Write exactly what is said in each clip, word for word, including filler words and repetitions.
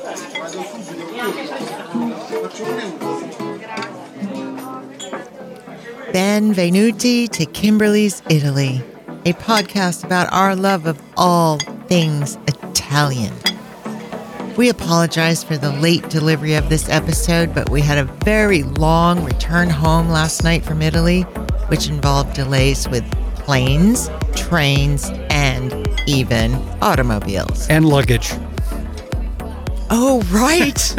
Benvenuti to Kimberly's Italy, a podcast about our love of all things Italian. We apologize for the late delivery of this episode, but we had a very long return home last night from Italy, which involved delays with planes, trains, and even automobiles. And luggage. Oh, right.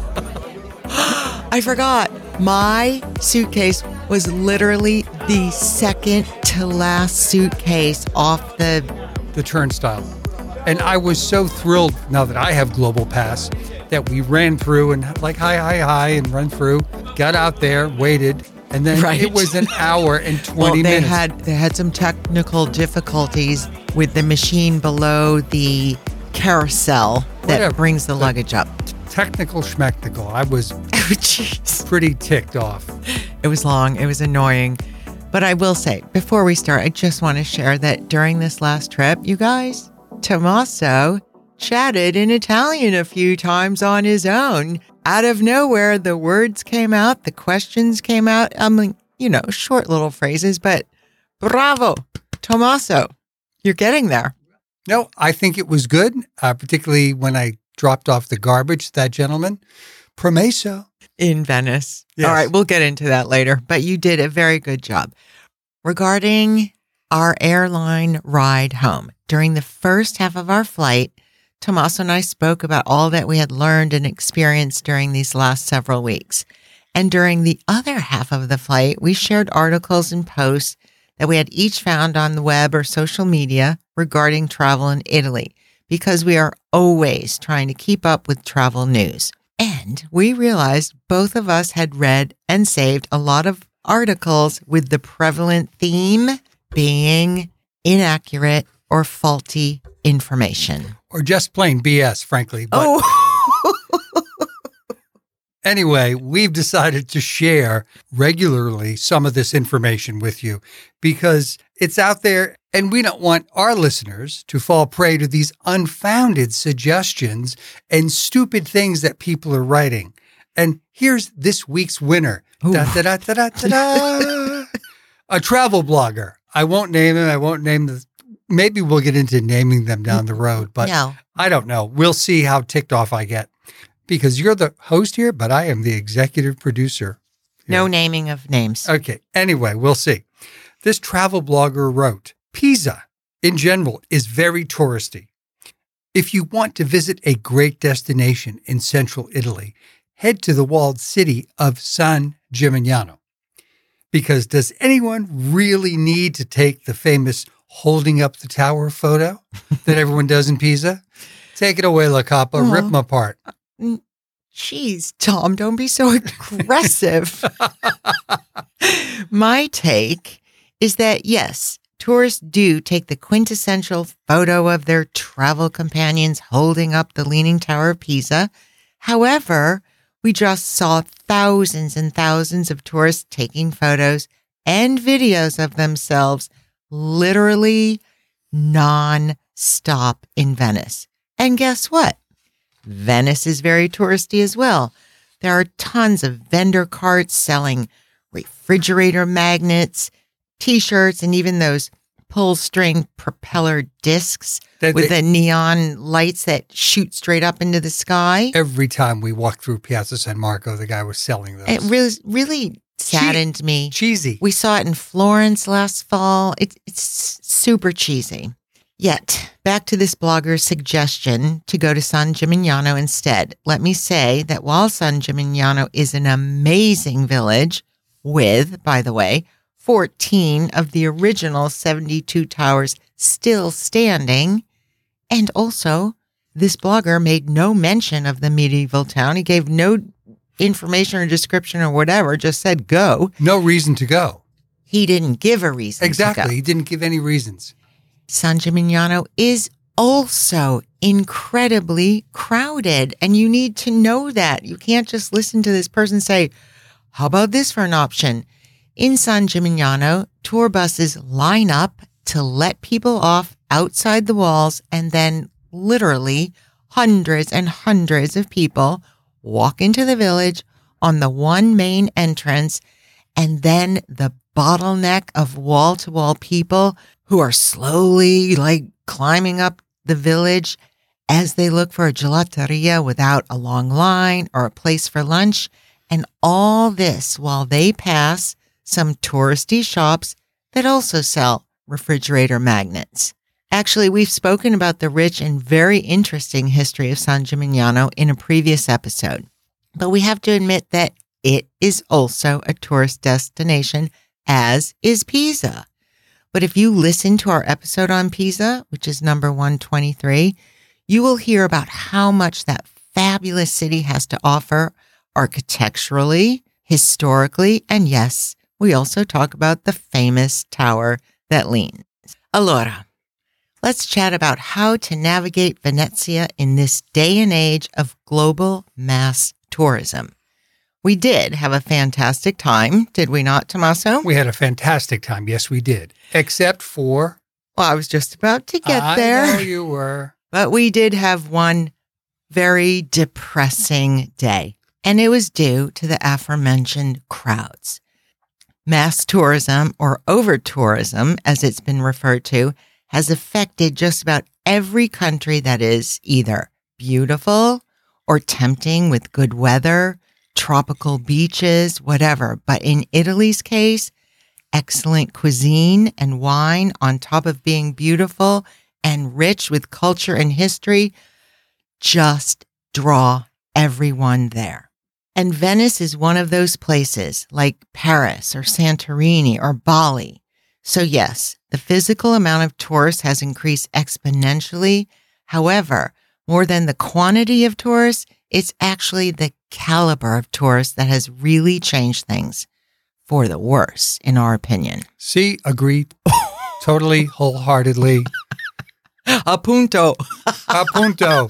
I forgot. My suitcase was literally the second to last suitcase off the... The turnstile. And I was so thrilled, now that I have Global Pass, that we ran through and like, hi, hi, hi, and run through, got out there, waited, and then right. It was an hour and twenty well, they minutes. Had, they had some technical difficulties with the machine below the carousel that Whatever. brings the, the luggage up. Technical schmectacle. I was oh, pretty ticked off. It was long. It was annoying. But I will say, before we start, I just want to share that during this last trip, you guys, Tommaso chatted in Italian a few times on his own. Out of nowhere, the words came out, the questions came out. I mean, you know, short little phrases, but bravo, Tommaso, you're getting there. No, I think it was good, uh, particularly when I dropped off the garbage, that gentleman. Promesso. In Venice. Yes. All right, we'll get into that later, but you did a very good job. Regarding our airline ride home, during the first half of our flight, Tommaso and I spoke about all that we had learned and experienced during these last several weeks. And during the other half of the flight, we shared articles and posts that we had each found on the web or social media regarding travel in Italy, because we are always trying to keep up with travel news. And we realized both of us had read and saved a lot of articles with the prevalent theme being inaccurate or faulty information. Or just plain B S, frankly. But oh. Anyway, we've decided to share regularly some of this information with you because it's out there and we don't want our listeners to fall prey to these unfounded suggestions and stupid things that people are writing. And here's this week's winner. Da, da, da, da, da, da, da. A travel blogger. I won't name him. I won't name the... Maybe we'll get into naming them down the road, but no. I don't know. We'll see how ticked off I get. Because you're the host here, but I am the executive producer. Here. No naming of names. Okay. Anyway, we'll see. This travel blogger wrote, Pisa, in general, is very touristy. If you want to visit a great destination in central Italy, head to the walled city of San Gimignano. Because does anyone really need to take the famous holding up the tower photo that everyone does in Pisa? Take it away, La Capa. Oh. Rip them apart. Jeez, Tom, don't be so aggressive. My take is that, yes, tourists do take the quintessential photo of their travel companions holding up the Leaning Tower of Pisa. However, we just saw thousands and thousands of tourists taking photos and videos of themselves literally non-stop in Venice. And guess what? Venice is very touristy as well. There are tons of vendor carts selling refrigerator magnets, T-shirts, and even those pull-string propeller discs that with they, the neon lights that shoot straight up into the sky. Every time we walked through Piazza San Marco, the guy was selling those. It really, really saddened che- me. Cheesy. We saw it in Florence last fall. It, it's super cheesy. Yet, back to this blogger's suggestion to go to San Gimignano instead. Let me say that while San Gimignano is an amazing village with, by the way, fourteen of the original seventy-two towers still standing, and also this blogger made no mention of the medieval town. He gave no information or description or whatever, just said go. No reason to go. He didn't give a reason Exactly. to go. He didn't give any reasons. San Gimignano is also incredibly crowded, and you need to know that. You can't just listen to this person say, how about this for an option? In San Gimignano, tour buses line up to let people off outside the walls and then literally hundreds and hundreds of people walk into the village on the one main entrance, and then the bottleneck of wall-to-wall people who are slowly like climbing up the village as they look for a gelateria without a long line or a place for lunch. And all this while they pass some touristy shops that also sell refrigerator magnets. Actually, we've spoken about the rich and very interesting history of San Gimignano in a previous episode, but we have to admit that it is also a tourist destination, as is Pisa. But if you listen to our episode on Pisa, which is number one twenty-three, you will hear about how much that fabulous city has to offer architecturally, historically, and yes, we also talk about the famous tower that leans. Allora, let's chat about how to navigate Venezia in this day and age of global mass tourism. We did have a fantastic time, did we not, Tommaso? We had a fantastic time. Yes, we did. Except for... Well, I was just about to get I there. I know you were. But we did have one very depressing day, and it was due to the aforementioned crowds. Mass tourism, or over-tourism, as it's been referred to, has affected just about every country that is either beautiful or tempting with good weather, tropical beaches, whatever. But in Italy's case, excellent cuisine and wine on top of being beautiful and rich with culture and history just draw everyone there. And Venice is one of those places like Paris or Santorini or Bali. So yes, the physical amount of tourists has increased exponentially. However, more than the quantity of tourists, it's actually the caliber of tourists that has really changed things for the worse, in our opinion. See, agreed. Totally, wholeheartedly. Appunto. Appunto.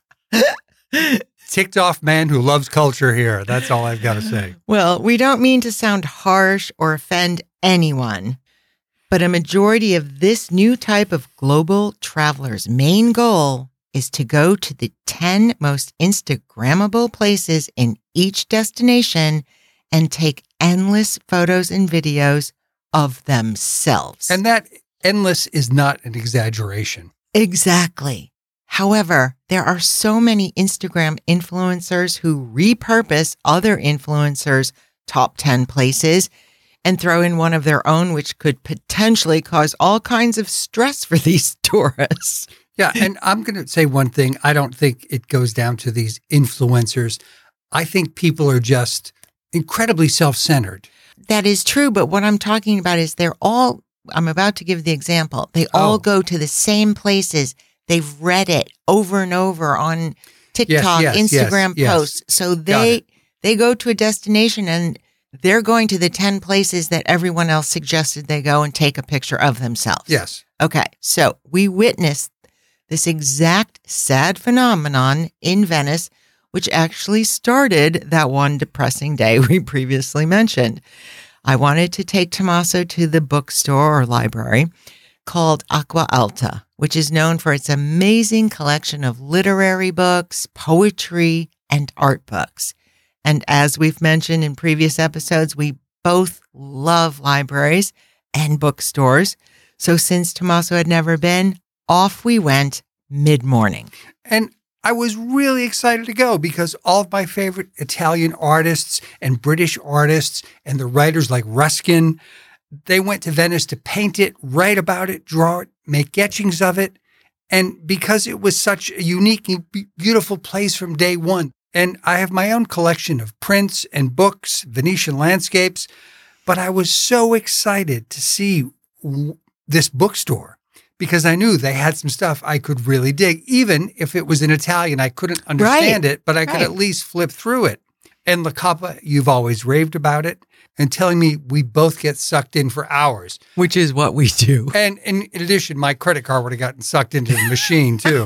Ticked off man who loves culture here. That's all I've got to say. Well, we don't mean to sound harsh or offend anyone, but a majority of this new type of global traveler's main goal is to go to the ten most Instagrammable places in each destination and take endless photos and videos of themselves. And that endless is not an exaggeration. Exactly. However, there are so many Instagram influencers who repurpose other influencers' top ten places and throw in one of their own, which could potentially cause all kinds of stress for these tourists. Yeah, and I'm going to say one thing. I don't think it goes down to these influencers. I think people are just incredibly self-centered. That is true, but what I'm talking about is they're all, I'm about to give the example, they all Oh. go to the same places. They've read it over and over on TikTok, Yes, yes, Instagram yes, yes. posts. So Got they it. they go to a destination and they're going to the ten places that everyone else suggested they go and take a picture of themselves. Yes. Okay, so we witnessed this exact sad phenomenon in Venice, which actually started that one depressing day we previously mentioned. I wanted to take Tommaso to the bookstore or library called Acqua Alta, which is known for its amazing collection of literary books, poetry, and art books. And as we've mentioned in previous episodes, we both love libraries and bookstores. So since Tommaso had never been, off we went mid-morning. And I was really excited to go because all of my favorite Italian artists and British artists and the writers like Ruskin, they went to Venice to paint it, write about it, draw it, make etchings of it. And because it was such a unique and be- beautiful place from day one, and I have my own collection of prints and books, Venetian landscapes, but I was so excited to see w- this bookstore because I knew they had some stuff I could really dig. Even if it was in Italian, I couldn't understand Right, it, but I could right. at least flip through it. And La Coppa, you've always raved about it and telling me we both get sucked in for hours. Which is what we do. And in addition, my credit card would have gotten sucked into the machine too.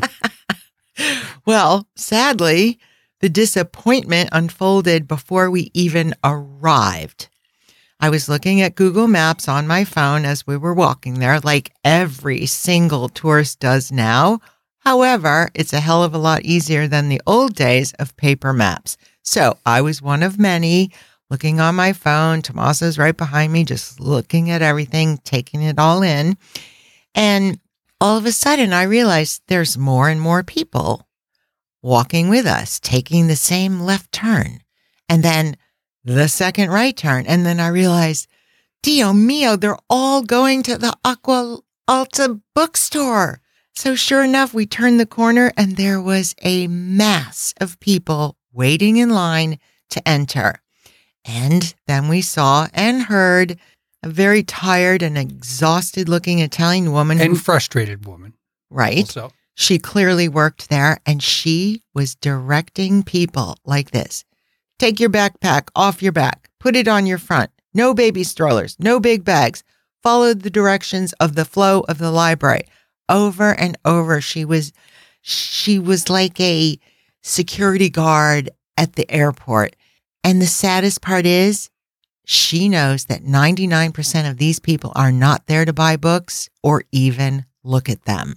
Well, sadly, the disappointment unfolded before we even arrived. I was looking at Google Maps on my phone as we were walking there, like every single tourist does now. However, it's a hell of a lot easier than the old days of paper maps. So I was one of many looking on my phone. Tommaso's right behind me, just looking at everything, taking it all in. And all of a sudden, I realized there's more and more people walking with us, taking the same left turn, and then the second right turn. And then I realized, Dio mio, they're all going to the Acqua Alta bookstore. So sure enough, we turned the corner and there was a mass of people waiting in line to enter. And then we saw and heard a very tired and exhausted looking Italian woman. And who, frustrated woman. Right. Also. She clearly worked there and she was directing people like this. Take your backpack off your back. Put it on your front. No baby strollers. No big bags. Followed the directions of the flow of the library. Over and over, she was, she was like a security guard at the airport. And the saddest part is, she knows that ninety-nine percent of these people are not there to buy books or even look at them.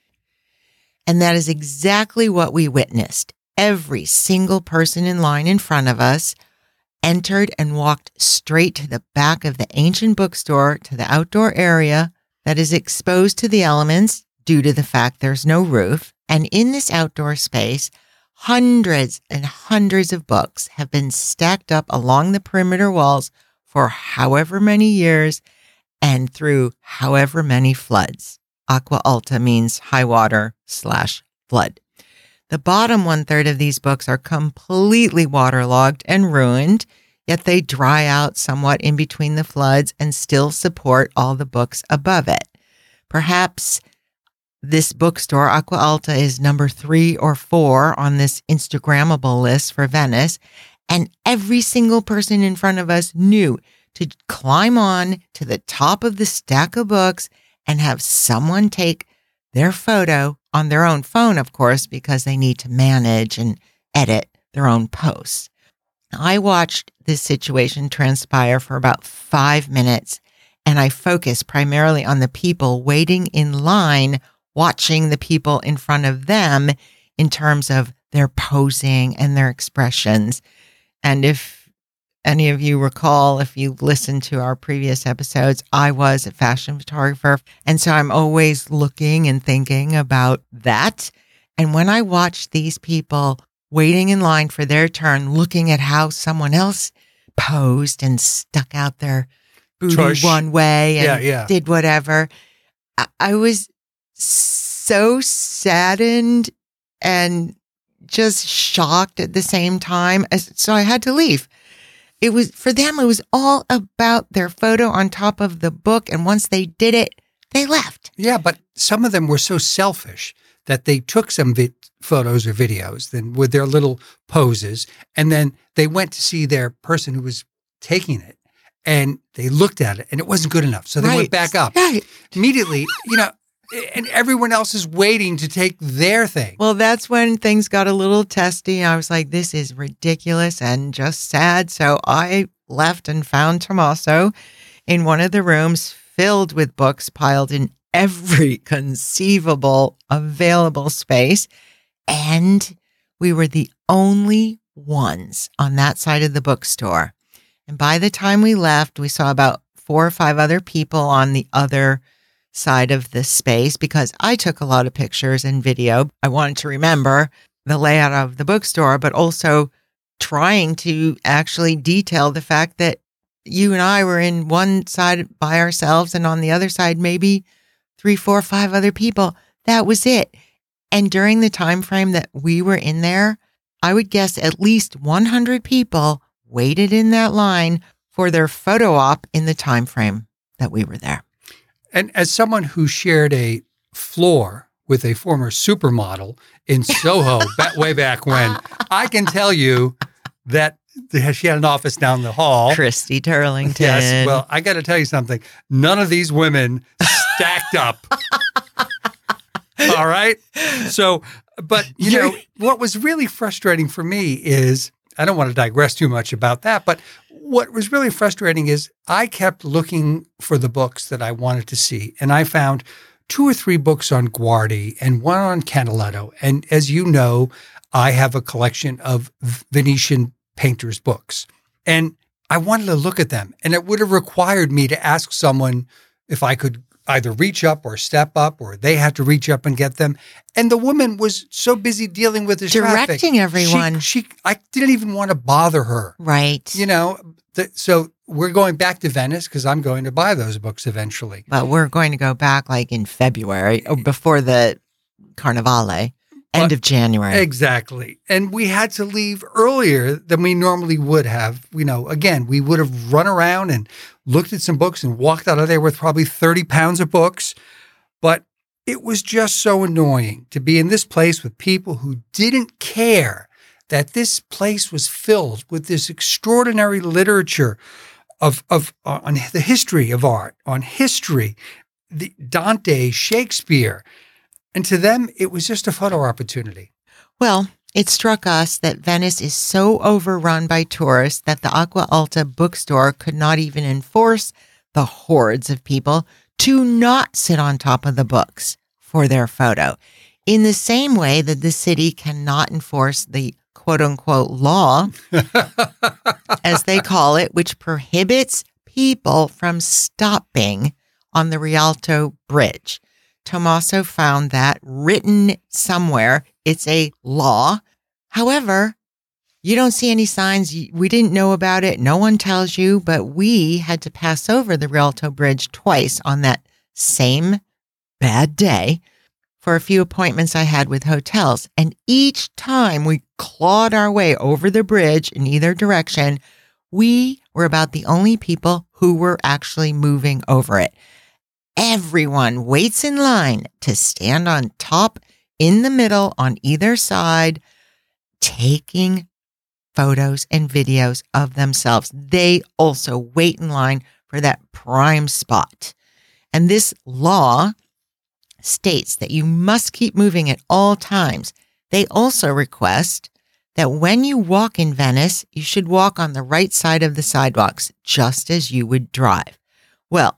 And that is exactly what we witnessed. Every single person in line in front of us entered and walked straight to the back of the ancient bookstore to the outdoor area that is exposed to the elements due to the fact there's no roof. And in this outdoor space, hundreds and hundreds of books have been stacked up along the perimeter walls for however many years and through however many floods. Acqua Alta means high water slash flood. The bottom one third of these books are completely waterlogged and ruined, yet they dry out somewhat in between the floods and still support all the books above it. Perhaps this bookstore, Acqua Alta, is number three or four on this Instagrammable list for Venice, and every single person in front of us knew to climb on to the top of the stack of books and have someone take their photo on their own phone, of course, because they need to manage and edit their own posts. I watched this situation transpire for about five minutes, and I focused primarily on the people waiting in line, watching the people in front of them in terms of their posing and their expressions. And if any of you recall, if you listened to our previous episodes, I was a fashion photographer. And so I'm always looking and thinking about that. And when I watched these people waiting in line for their turn, looking at how someone else posed and stuck out their booty Tush. one way and Yeah, yeah. did whatever, I, I was so saddened and just shocked at the same time. So I had to leave. It was, for them, it was all about their photo on top of the book. And once they did it, they left. Yeah, but some of them were so selfish that they took some vi- photos or videos then with their little poses, and then they went to see their person who was taking it, and they looked at it, and it wasn't good enough. So they Right. went back up. Right. Immediately, you know, and everyone else is waiting to take their thing. Well, that's when things got a little testy. I was like, this is ridiculous and just sad. So I left and found Tommaso in one of the rooms filled with books piled in every conceivable available space. And we were the only ones on that side of the bookstore. And by the time we left, we saw about four or five other people on the other side of the space because I took a lot of pictures and video. I wanted to remember the layout of the bookstore, but also trying to actually detail the fact that you and I were in one side by ourselves and on the other side, maybe three, four, five other people. That was it. And during the time frame that we were in there, I would guess at least one hundred people waited in that line for their photo op in the time frame that we were there. And as someone who shared a floor with a former supermodel in Soho back, way back when, I can tell you that she had an office down the hall. Christy Turlington. Yes. Well, I got to tell you something. None of these women stacked up. All right. So, but, you know, what was really frustrating for me is, I don't want to digress too much about that, but what was really frustrating is I kept looking for the books that I wanted to see. And I found two or three books on Guardi and one on Canaletto. And as you know, I have a collection of Venetian painters' books. And I wanted to look at them. And it would have required me to ask someone if I could either reach up or step up, or they had to reach up and get them. And the woman was so busy dealing with the Directing traffic. everyone. She, she, I didn't even want to bother her. Right. You know, th- so we're going back to Venice because I'm going to buy those books eventually. But we're going to go back like in February or before the Carnivale, end But- of January. Exactly. And we had to leave earlier than we normally would have. You know, again, we would have run around and looked at some books and walked out of there with probably thirty pounds of books. But it was just so annoying to be in this place with people who didn't care that this place was filled with this extraordinary literature of, of uh, on the history of art, on history, the Dante, Shakespeare. And to them, it was just a photo opportunity. Well, it struck us that Venice is so overrun by tourists that the Acqua Alta bookstore could not even enforce the hordes of people to not sit on top of the books for their photo. In the same way that the city cannot enforce the quote unquote law, as they call it, which prohibits people from stopping on the Rialto Bridge. Tommaso found that written somewhere. It's a law. However, you don't see any signs. We didn't know about it. No one tells you, but we had to pass over the Rialto Bridge twice on that same bad day for a few appointments I had with hotels. And each time we clawed our way over the bridge in either direction, we were about the only people who were actually moving over it. Everyone waits in line to stand on top, in the middle, on either side, taking photos and videos of themselves. They also wait in line for that prime spot. And this law states that you must keep moving at all times. They also request that when you walk in Venice, you should walk on the right side of the sidewalks, just as you would drive. Well,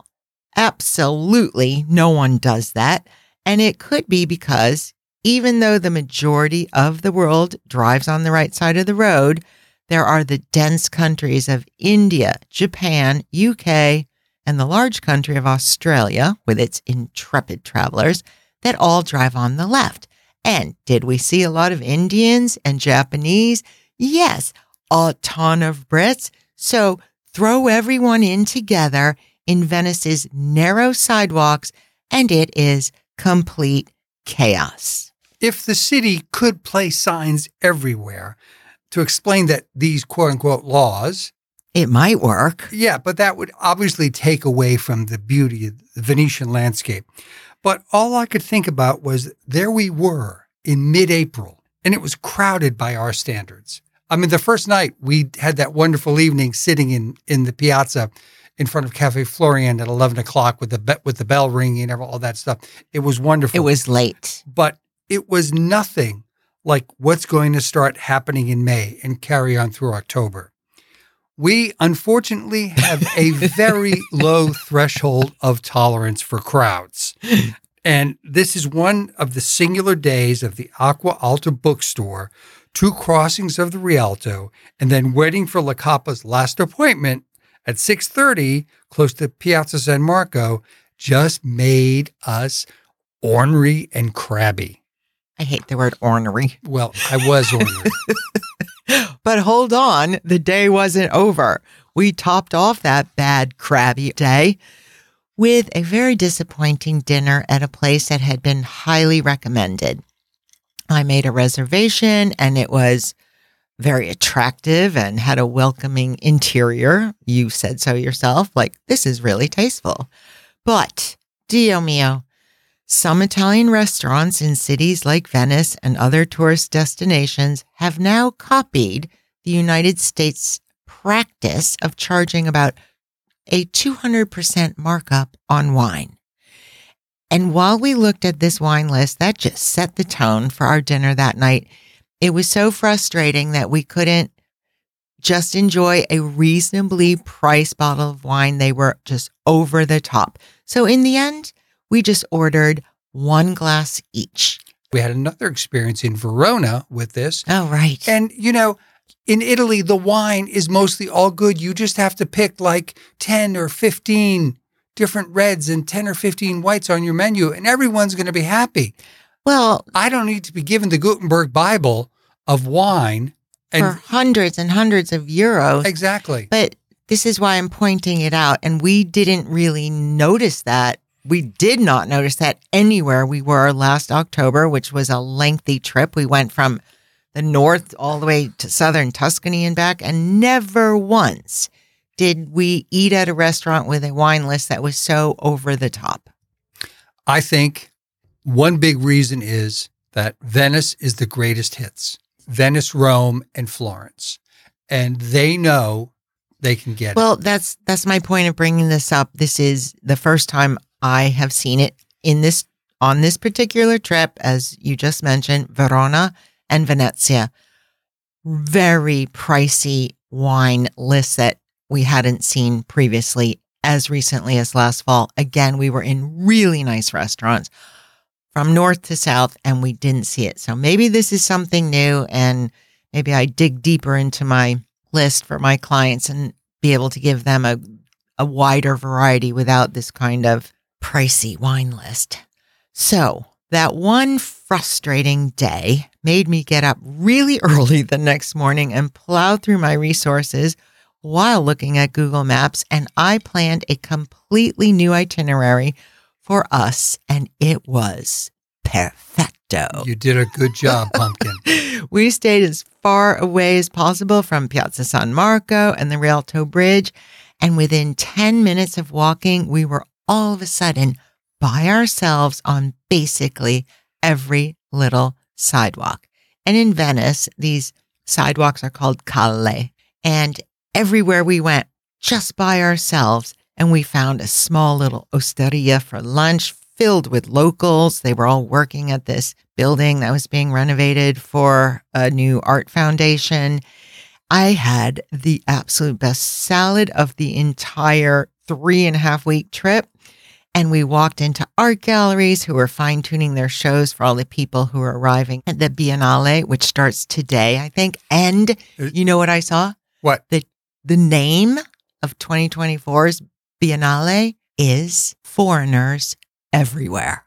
absolutely no one does that. And it could be because even though the majority of the world drives on the right side of the road, there are the dense countries of India, Japan, U K, and the large country of Australia, with its intrepid travelers, that all drive on the left. And did we see a lot of Indians and Japanese? Yes, a ton of Brits. So throw everyone in together in Venice's narrow sidewalks, and it is complete chaos. If the city could place signs everywhere to explain that these quote unquote laws, it might work. Yeah, but that would obviously take away from the beauty of the Venetian landscape. But all I could think about was there we were in mid-April, and it was crowded by our standards. I mean, the first night we had that wonderful evening sitting in, in the piazza in front of Cafe Florian at eleven o'clock with the be- with the bell ringing and all that stuff. It was wonderful. It was late. But it was nothing like what's going to start happening in May and carry on through October. We unfortunately have a very low threshold of tolerance for crowds. And this is one of the singular days of the Acqua Alta bookstore, two crossings of the Rialto, and then waiting for La Capa's last appointment at six thirty, close to Piazza San Marco, just made us ornery and crabby. I hate the word ornery. Well, I was ornery. But hold on, the day wasn't over. We topped off that bad, crabby day with a very disappointing dinner at a place that had been highly recommended. I made a reservation, and it was very attractive and had a welcoming interior. You said so yourself, like, this is really tasteful. But, Dio mio, some Italian restaurants in cities like Venice and other tourist destinations have now copied the United States practice of charging about a two hundred percent markup on wine. And while we looked at this wine list, that just set the tone for our dinner that night. It was so frustrating that we couldn't just enjoy a reasonably priced bottle of wine. They were just over the top. So in the end, we just ordered one glass each. We had another experience in Verona with this. Oh, right. And, you know, in Italy, the wine is mostly all good. You just have to pick like ten or fifteen different reds and ten or fifteen whites on your menu, and everyone's going to be happy. Well, I don't need to be given the Gutenberg Bible of wine. And for hundreds and hundreds of euros. Exactly. But this is why I'm pointing it out. And we didn't really notice that. We did not notice that anywhere we were last October, which was a lengthy trip. We went from the north all the way to southern Tuscany and back, and never once did we eat at a restaurant with a wine list that was so over the top. I think one big reason is that Venice is the greatest hits. Venice, Rome, and Florence. And they know they can get well, it. Well, that's that's my point of bringing this up. This is the first time I have seen it in this on this particular trip, as you just mentioned, Verona and Venezia. Very pricey wine lists that we hadn't seen previously as recently as last fall. Again, we were in really nice restaurants from north to south, and we didn't see it. So maybe this is something new, and maybe I dig deeper into my list for my clients and be able to give them a, a wider variety without this kind of pricey wine list. So that one frustrating day made me get up really early the next morning and plow through my resources while looking at Google Maps, and I planned a completely new itinerary for us, and it was perfecto. You did a good job, Pumpkin. We stayed as far away as possible from Piazza San Marco and the Rialto Bridge, and within ten minutes of walking, we were all of a sudden by ourselves on basically every little sidewalk. And in Venice, these sidewalks are called calle, and everywhere we went, just by ourselves, and we found a small little osteria for lunch filled with locals. They were all working at this building that was being renovated for a new art foundation. I had the absolute best salad of the entire three and a half week trip. And we walked into art galleries who were fine-tuning their shows for all the people who are arriving at the Biennale, which starts today, I think. And you know what I saw? What? The, the name of twenty twenty-four's Biennale is Foreigners Everywhere.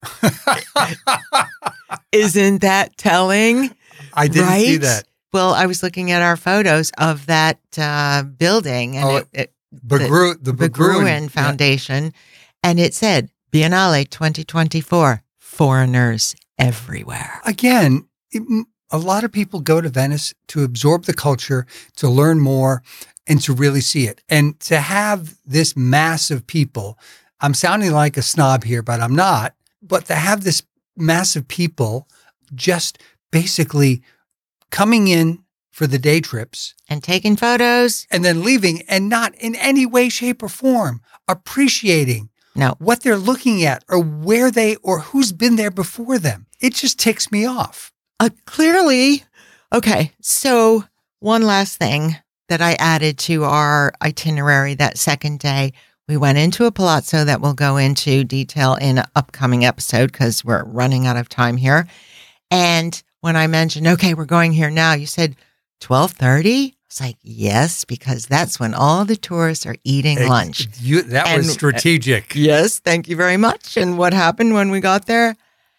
Isn't that telling? I didn't right? see that. Well, I was looking at our photos of that uh, building, and Oh, it, it, Begru- the the Begruin Begruin Foundation, yeah. And it said Biennale twenty twenty-four, Foreigners Everywhere. Again, it, a lot of people go to Venice to absorb the culture, to learn more, and to really see it. And to have this mass of people, I'm sounding like a snob here, but I'm not, but to have this mass of people just basically coming in for the day trips. And taking photos. And then leaving, and not in any way, shape, or form appreciating no. what they're looking at or where they, or who's been there before them. It just ticks me off. Uh, clearly. Okay. So one last thing that I added to our itinerary that second day, we went into a palazzo that we'll go into detail in an upcoming episode because we're running out of time here. And when I mentioned, okay, we're going here now, you said twelve thirty? I was like, yes, because that's when all the tourists are eating It, lunch. You, that And- was strategic. Yes, thank you very much. And what happened when we got there?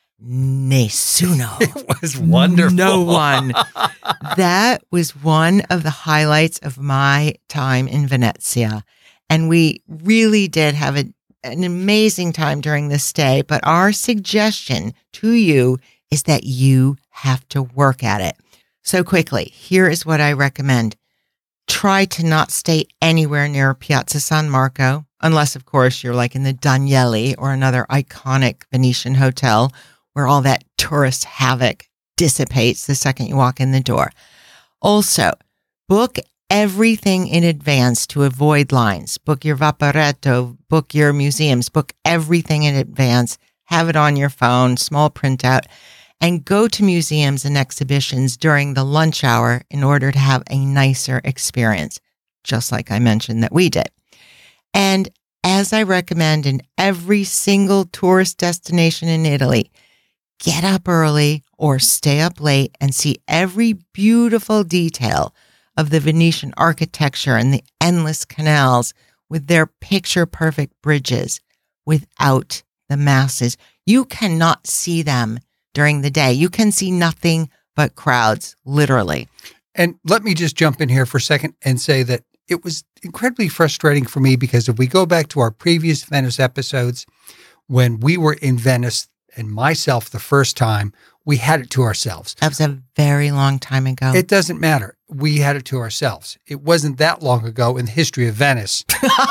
Nessuno. It was wonderful. No one. That was one of the highlights of my time in Venezia. And we really did have a, an amazing time during this stay. But our suggestion to you is that you have to work at it. So quickly, here is what I recommend. Try to not stay anywhere near Piazza San Marco, unless, of course, you're like in the Danieli or another iconic Venetian hotel where all that tourist havoc dissipates the second you walk in the door. Also, book everything in advance to avoid lines. Book your Vaporetto, book your museums, book everything in advance. Have it on your phone, small printout, and go to museums and exhibitions during the lunch hour in order to have a nicer experience, just like I mentioned that we did. And as I recommend in every single tourist destination in Italy, get up early or stay up late and see every beautiful detail of the Venetian architecture and the endless canals with their picture-perfect bridges without the masses. You cannot see them during the day. You can see nothing but crowds, literally. And let me just jump in here for a second and say that it was incredibly frustrating for me because if we go back to our previous Venice episodes, when we were in Venice and myself the first time, we had it to ourselves. That was a very long time ago. It doesn't matter. We had it to ourselves. It wasn't that long ago in the history of Venice.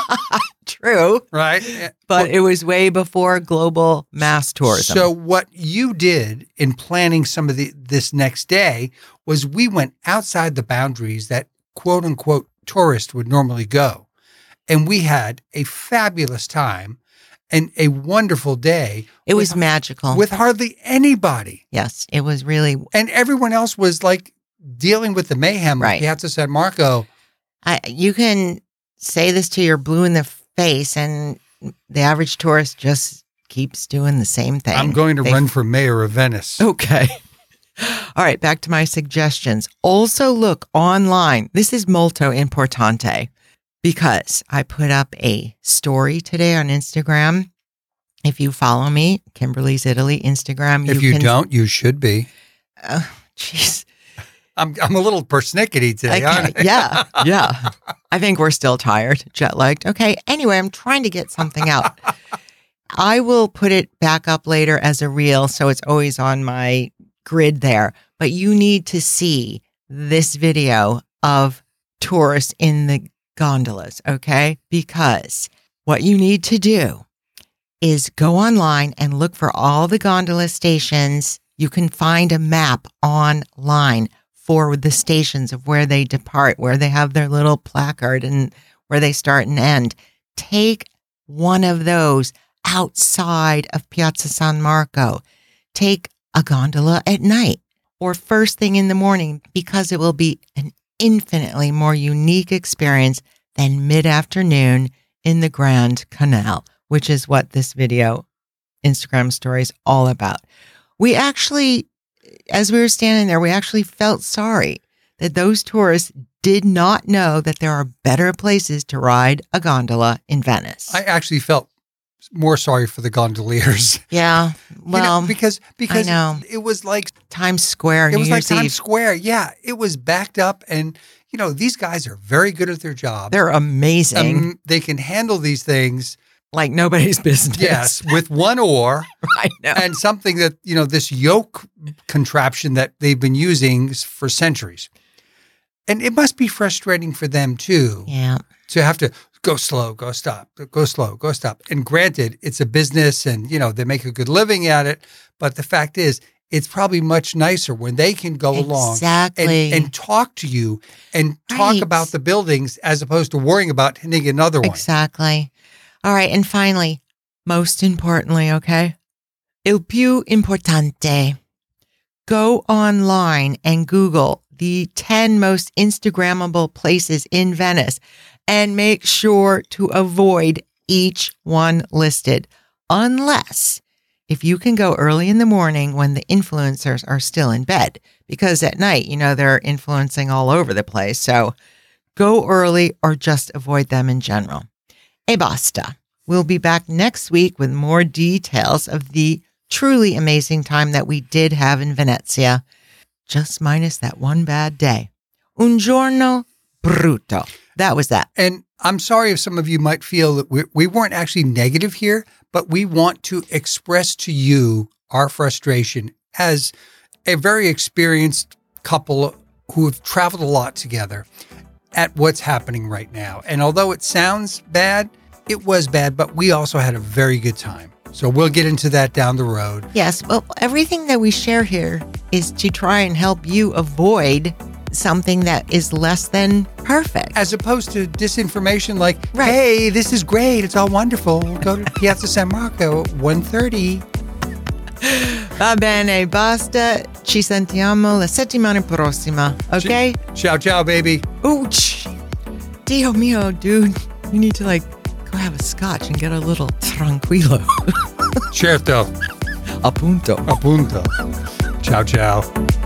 True. Right? But well, it was way before global mass tourism. So what you did in planning some of the this next day was we went outside the boundaries that quote unquote tourists would normally go. And we had a fabulous time and a wonderful day. It was with, magical. With hardly anybody. Yes, it was really. And everyone else was like dealing with the mayhem right. of Piazza San Marco. I, you can say this till you're blue in the face and the average tourist just keeps doing the same thing. I'm going to they run for mayor of Venice. Okay. All right, back to my suggestions. Also look online. This is molto importante because I put up a story today on Instagram. If you follow me, Kimberly's Italy Instagram. If you, you can, don't, you should be. Jeez. Uh, I'm I'm a little persnickety today, okay. aren't I? Yeah, yeah. I think we're still tired, jet-lagged. Okay, anyway, I'm trying to get something out. I will put it back up later as a reel, so it's always on my grid there. But you need to see this video of tourists in the gondolas, okay? Because what you need to do is go online and look for all the gondola stations. You can find a map online for the stations of where they depart, where they have their little placard and where they start and end. Take one of those outside of Piazza San Marco. Take a gondola at night or first thing in the morning because it will be an infinitely more unique experience than mid-afternoon in the Grand Canal, which is what this video Instagram story is all about. We actually, as we were standing there, we actually felt sorry that those tourists did not know that there are better places to ride a gondola in Venice. I actually felt more sorry for the gondoliers. Yeah, well, you know, because because I know. It was like Times Square. It New was Year's like Times Eve. Square. Yeah, it was backed up, and you know these guys are very good at their job. They're amazing. Um, they can handle these things like nobody's business. Yes, with one oar. I know. And something that you know this yoke contraption that they've been using for centuries, and it must be frustrating for them too. Yeah, to have to go slow, go stop, go slow, go stop. And granted, it's a business and, you know, they make a good living at it. But the fact is, it's probably much nicer when they can go exactly. along and, and talk to you and talk right. about the buildings as opposed to worrying about hitting another one. Exactly. All right. And finally, most importantly, okay, il più importante, go online and Google the ten most Instagrammable places in Venice and make sure to avoid each one listed, unless if you can go early in the morning when the influencers are still in bed, because at night, you know, they're influencing all over the place. So go early or just avoid them in general. E basta. We'll be back next week with more details of the truly amazing time that we did have in Venezia, just minus that one bad day. Un giorno brutto. That was that. And I'm sorry if some of you might feel that we, we weren't actually negative here, but we want to express to you our frustration as a very experienced couple who have traveled a lot together at what's happening right now. And although it sounds bad, it was bad, but we also had a very good time. So we'll get into that down the road. Yes, well, everything that we share here is to try and help you avoid something that is less than perfect. As opposed to disinformation like, right. Hey, this is great. It's all wonderful. Go to Piazza San Marco, one thirty. Va bene, basta. Ci sentiamo la settimana prossima, okay? Ciao, ciao, baby. Ooh, Dio mio, dude. You need to like go have a scotch and get a little tranquillo. Certo. Appunto. Appunto. Ciao, ciao.